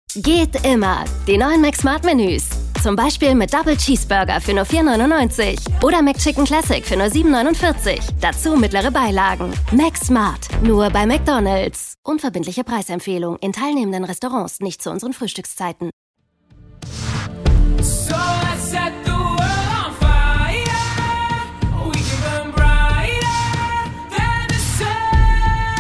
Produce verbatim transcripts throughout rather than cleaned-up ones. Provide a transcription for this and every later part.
Geht immer. Die neuen McSmart-Menüs. Zum Beispiel mit Double Cheeseburger für nur vier neunundneunzig oder McChicken Classic für nur sieben neunundvierzig. Dazu mittlere Beilagen. McSmart. Nur bei McDonald's. Unverbindliche Preisempfehlung in teilnehmenden Restaurants, nicht zu unseren Frühstückszeiten. So I set the world on fire. We can burn brighter than the sun.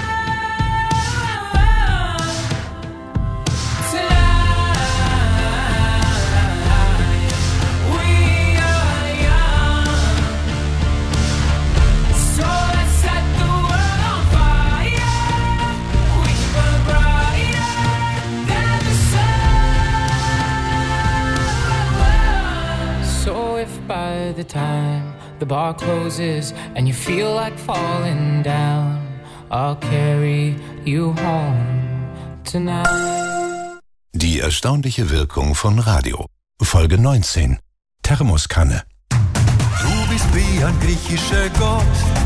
Tonight we are young. So let's set the world on fire. We can burn brighter than the sun. So if by the time the bar closes and you feel like falling down, I'll carry you home tonight. Die erstaunliche Wirkung von Radio. Folge neunzehn. Thermoskanne. Du bist wie ein griechischer Gott,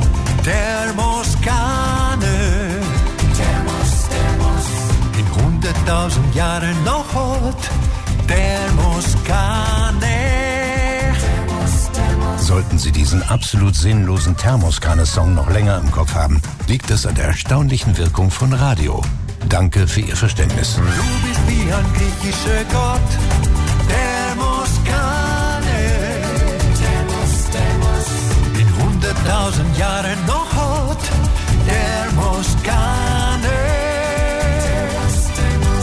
Thermoskanne. Thermos, Thermos. In hunderttausend Jahren noch hot, Thermoskanne. Thermos, Thermos. Sollten Sie diesen absolut sinnlosen Thermoskanne-Song noch länger im Kopf haben, liegt es an der erstaunlichen Wirkung von Radio. Danke für Ihr Verständnis. Du bist wie ein griechischer Gott, Thermoskanne. Thermos, Thermos. In hunderttausend Jahren noch hot, Thermoskanne. Thermos, Thermos.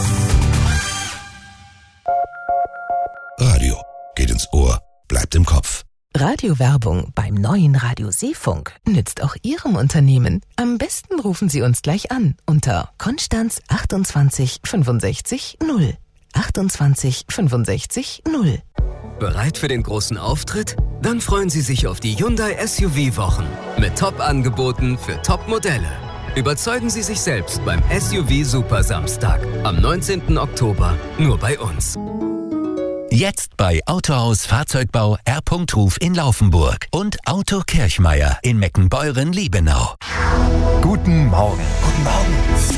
Radio geht ins Ohr, bleibt im Kopf. Radiowerbung beim neuen Radio Seefunk nützt auch Ihrem Unternehmen. Am besten rufen Sie uns gleich an unter Konstanz achtundzwanzig fünfundsechzig null. achtundzwanzig fünfundsechzig null. Bereit für den großen Auftritt? Dann freuen Sie sich auf die Hyundai S U V-Wochen mit Top-Angeboten für Top-Modelle. Überzeugen Sie sich selbst beim S U V-Super-Samstag am neunzehnten Oktober nur bei uns. Jetzt bei Autohaus Fahrzeugbau R. Ruf in Laufenburg und Auto Kirchmeier in Meckenbeuren-Liebenau. Guten Morgen. Guten Morgen.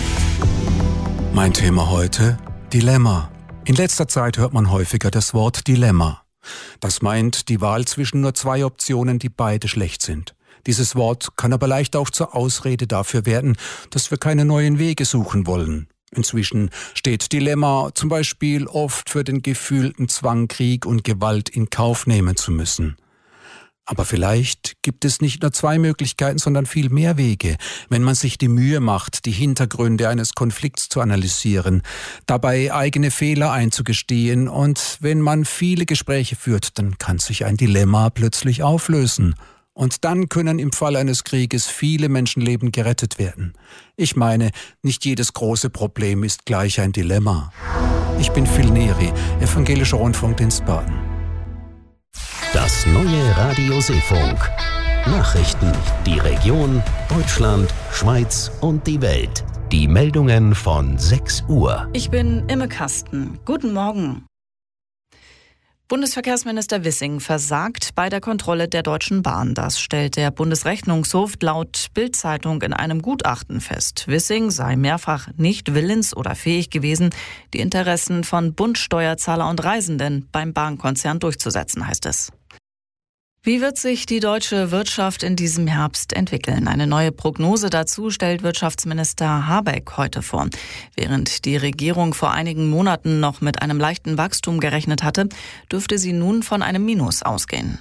Mein Thema heute: Dilemma. In letzter Zeit hört man häufiger das Wort Dilemma. Das meint die Wahl zwischen nur zwei Optionen, die beide schlecht sind. Dieses Wort kann aber leicht auch zur Ausrede dafür werden, dass wir keine neuen Wege suchen wollen. Inzwischen steht Dilemma zum Beispiel oft für den gefühlten Zwang, Krieg und Gewalt in Kauf nehmen zu müssen. Aber vielleicht gibt es nicht nur zwei Möglichkeiten, sondern viel mehr Wege, wenn man sich die Mühe macht, die Hintergründe eines Konflikts zu analysieren, dabei eigene Fehler einzugestehen, und wenn man viele Gespräche führt, dann kann sich ein Dilemma plötzlich auflösen. Und dann können im Fall eines Krieges viele Menschenleben gerettet werden. Ich meine, nicht jedes große Problem ist gleich ein Dilemma. Ich bin Phil Neri, Evangelischer Rundfunkdienst Baden. Das neue Radio Seefunk. Nachrichten, die Region, Deutschland, Schweiz und die Welt. Die Meldungen von sechs Uhr. Ich bin Imme Kasten. Guten Morgen. Bundesverkehrsminister Wissing versagt bei der Kontrolle der Deutschen Bahn. Das stellt der Bundesrechnungshof laut Bild-Zeitung in einem Gutachten fest. Wissing sei mehrfach nicht willens oder fähig gewesen, die Interessen von Bund, Steuerzahler und Reisenden beim Bahnkonzern durchzusetzen, heißt es. Wie wird sich die deutsche Wirtschaft in diesem Herbst entwickeln? Eine neue Prognose dazu stellt Wirtschaftsminister Habeck heute vor. Während die Regierung vor einigen Monaten noch mit einem leichten Wachstum gerechnet hatte, dürfte sie nun von einem Minus ausgehen.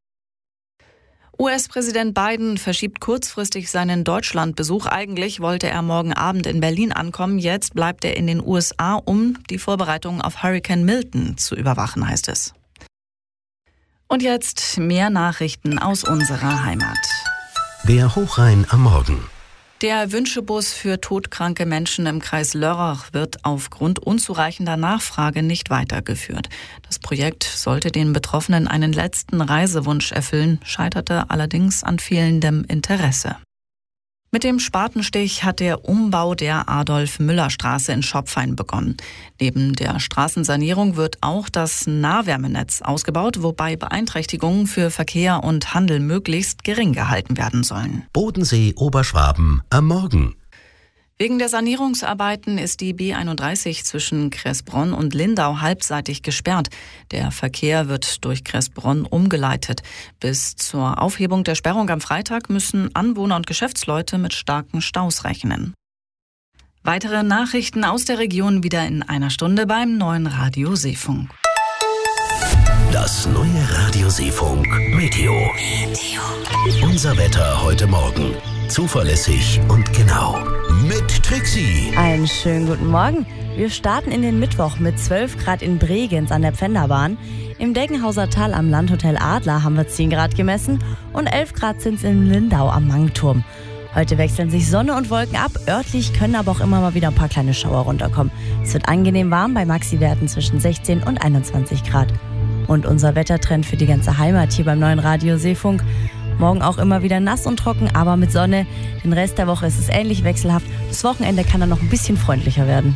U S-Präsident Biden verschiebt kurzfristig seinen Deutschlandbesuch. Eigentlich wollte er morgen Abend in Berlin ankommen. Jetzt bleibt er in den U S A, um die Vorbereitungen auf Hurricane Milton zu überwachen, heißt es. Und jetzt mehr Nachrichten aus unserer Heimat. Der Hochrhein am Morgen. Der Wünschebus für todkranke Menschen im Kreis Lörrach wird aufgrund unzureichender Nachfrage nicht weitergeführt. Das Projekt sollte den Betroffenen einen letzten Reisewunsch erfüllen, scheiterte allerdings an fehlendem Interesse. Mit dem Spatenstich hat der Umbau der Adolf-Müller-Straße in Schopfheim begonnen. Neben der Straßensanierung wird auch das Nahwärmenetz ausgebaut, wobei Beeinträchtigungen für Verkehr und Handel möglichst gering gehalten werden sollen. Bodensee, Oberschwaben am Morgen. Wegen der Sanierungsarbeiten ist die B einunddreißig zwischen Kressbronn und Lindau halbseitig gesperrt. Der Verkehr wird durch Kressbronn umgeleitet. Bis zur Aufhebung der Sperrung am Freitag müssen Anwohner und Geschäftsleute mit starken Staus rechnen. Weitere Nachrichten aus der Region wieder in einer Stunde beim neuen Radio Seefunk. Das neue Radio Seefunk Meteo. Meteo. Unser Wetter heute Morgen. Zuverlässig und genau. Mit Trixie. Einen schönen guten Morgen. Wir starten in den Mittwoch mit zwölf Grad in Bregenz an der Pfänderbahn. Im Deggenhauser Tal am Landhotel Adler haben wir zehn Grad gemessen und elf Grad sind es in Lindau am Mangturm. Heute wechseln sich Sonne und Wolken ab. Örtlich können aber auch immer mal wieder ein paar kleine Schauer runterkommen. Es wird angenehm warm bei Maxi-Werten zwischen sechzehn und einundzwanzig Grad. Und unser Wettertrend für die ganze Heimat hier beim neuen Radio Seefunk. Morgen auch immer wieder nass und trocken, aber mit Sonne. Den Rest der Woche ist es ähnlich wechselhaft. Das Wochenende kann dann noch ein bisschen freundlicher werden.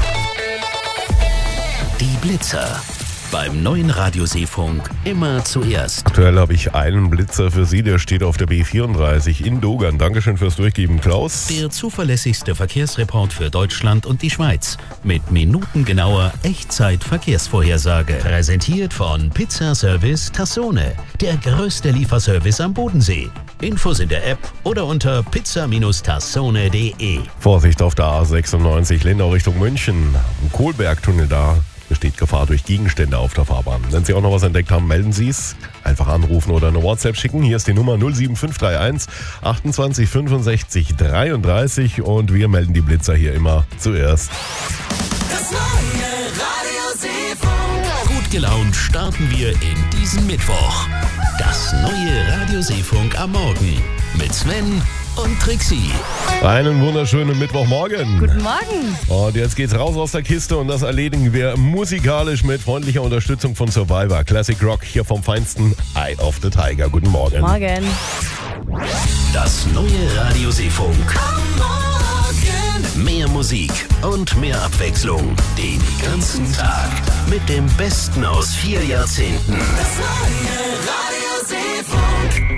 Die Blitzer. Beim neuen Radio Seefunk immer zuerst. Aktuell habe ich einen Blitzer für Sie, der steht auf der B vierunddreißig in Dogern. Dankeschön fürs Durchgeben, Klaus. Der zuverlässigste Verkehrsreport für Deutschland und die Schweiz. Mit minutengenauer Echtzeit-Verkehrsvorhersage. Präsentiert von Pizzaservice Tassone. Der größte Lieferservice am Bodensee. Infos in der App oder unter pizza tassone punkt de. Vorsicht auf der A sechsundneunzig Lindau Richtung München. Im Kohlbergtunnel da besteht Gefahr durch Gegenstände auf der Fahrbahn. Wenn Sie auch noch was entdeckt haben, melden Sie es. Einfach anrufen oder eine WhatsApp schicken. Hier ist die Nummer null sieben fünf drei eins achtundzwanzig fünfundsechzig dreiunddreißig und wir melden die Blitzer hier immer zuerst. Das neue Radio Seefunk. Gut gelaunt starten wir in diesen Mittwoch. Das neue Radio Seefunk am Morgen mit Sven und Trixie. Einen wunderschönen Mittwochmorgen. Guten Morgen. Und jetzt geht's raus aus der Kiste und das erledigen wir musikalisch mit freundlicher Unterstützung von Survivor. Classic Rock hier vom feinsten Eye of the Tiger. Guten Morgen. Morgen. Das neue Radio Seefunk. Am Morgen. Mehr Musik und mehr Abwechslung. Den ganzen Tag mit dem Besten aus vier Jahrzehnten. Das neue Radio Seefunk.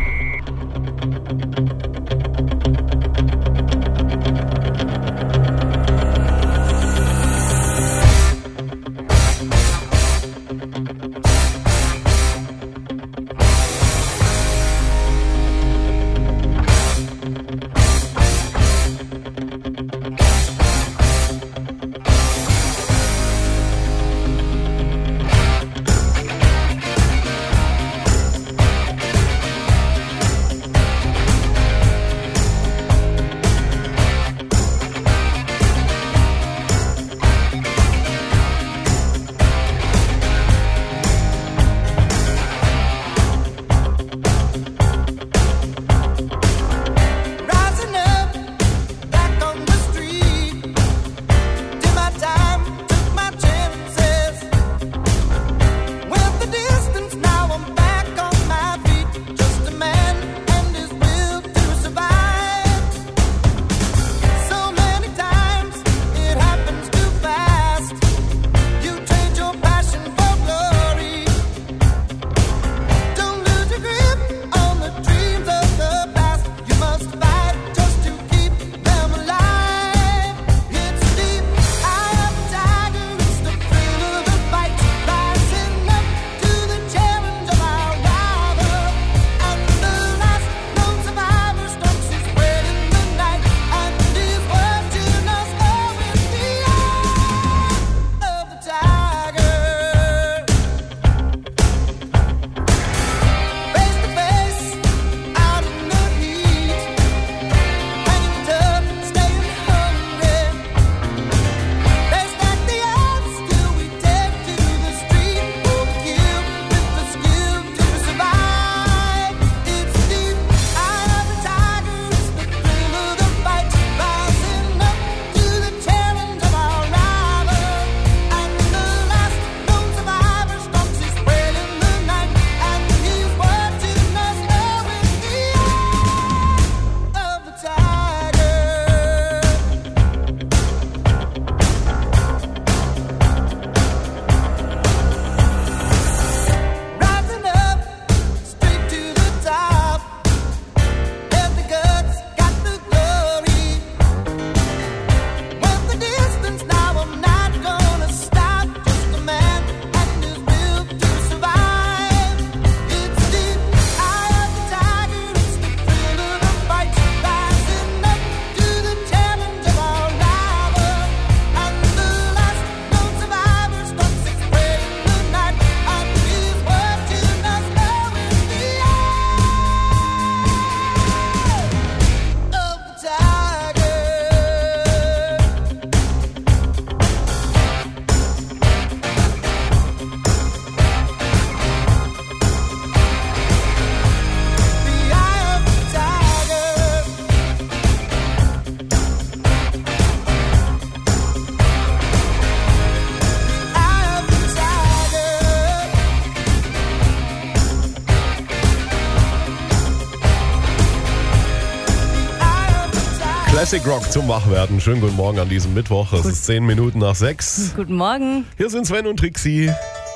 Classic Rock zum Wachwerden. Schönen guten Morgen an diesem Mittwoch. Es ist zehn Minuten nach sechs. Guten Morgen. Hier sind Sven und Trixie.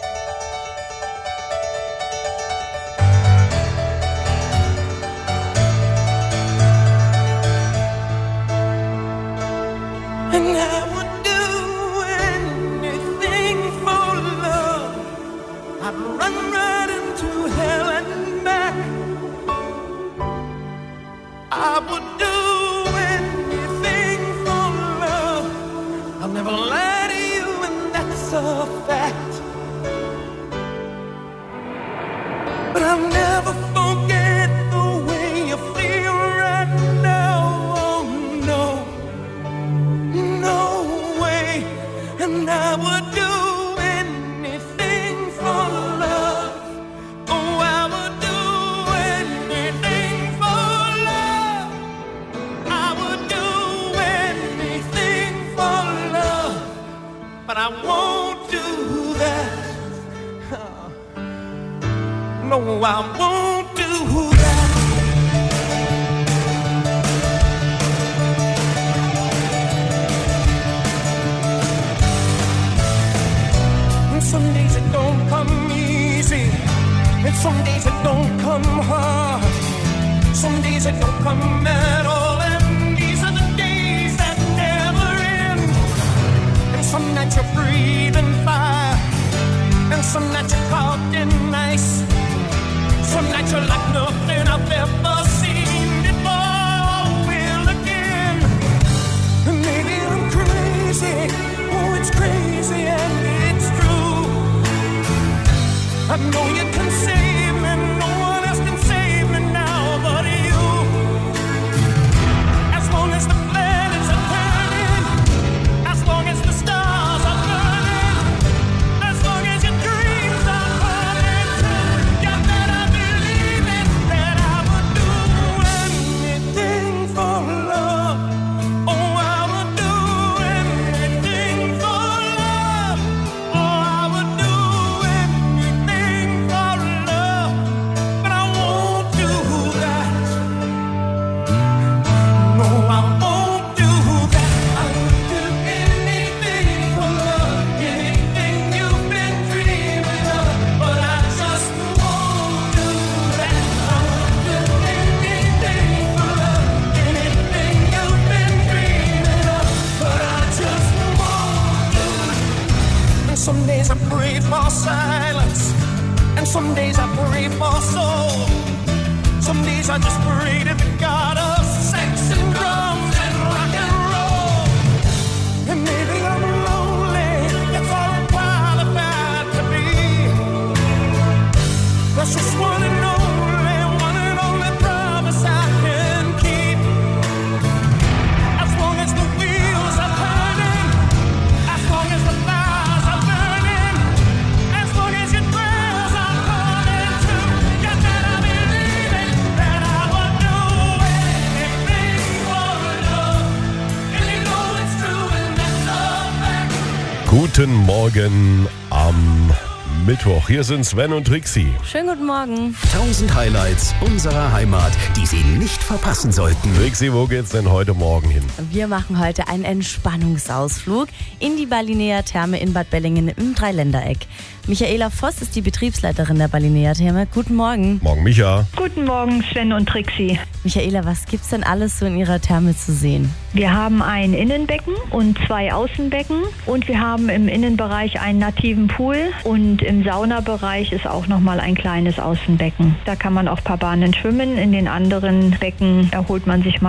Guten Morgen am Mittwoch. Hier sind Sven und Trixie. Schönen guten Morgen. Tausend Highlights unserer Heimat, die Sie nicht verpassen sollten. Trixie, wo geht's denn heute Morgen hin? Wir machen heute einen Entspannungsausflug in die Balinea Therme in Bad Bellingen im Dreiländereck. Michaela Voss ist die Betriebsleiterin der Balinea Therme. Guten Morgen. Morgen, Micha. Guten Morgen, Sven und Trixie. Michaela, was gibt's denn alles so in Ihrer Therme zu sehen? Wir haben ein Innenbecken und zwei Außenbecken und wir haben im Innenbereich einen nativen Pool und im Saunabereich ist auch nochmal ein kleines Außenbecken. Da kann man auf ein paar Bahnen schwimmen. In den anderen Becken erholt man sich mal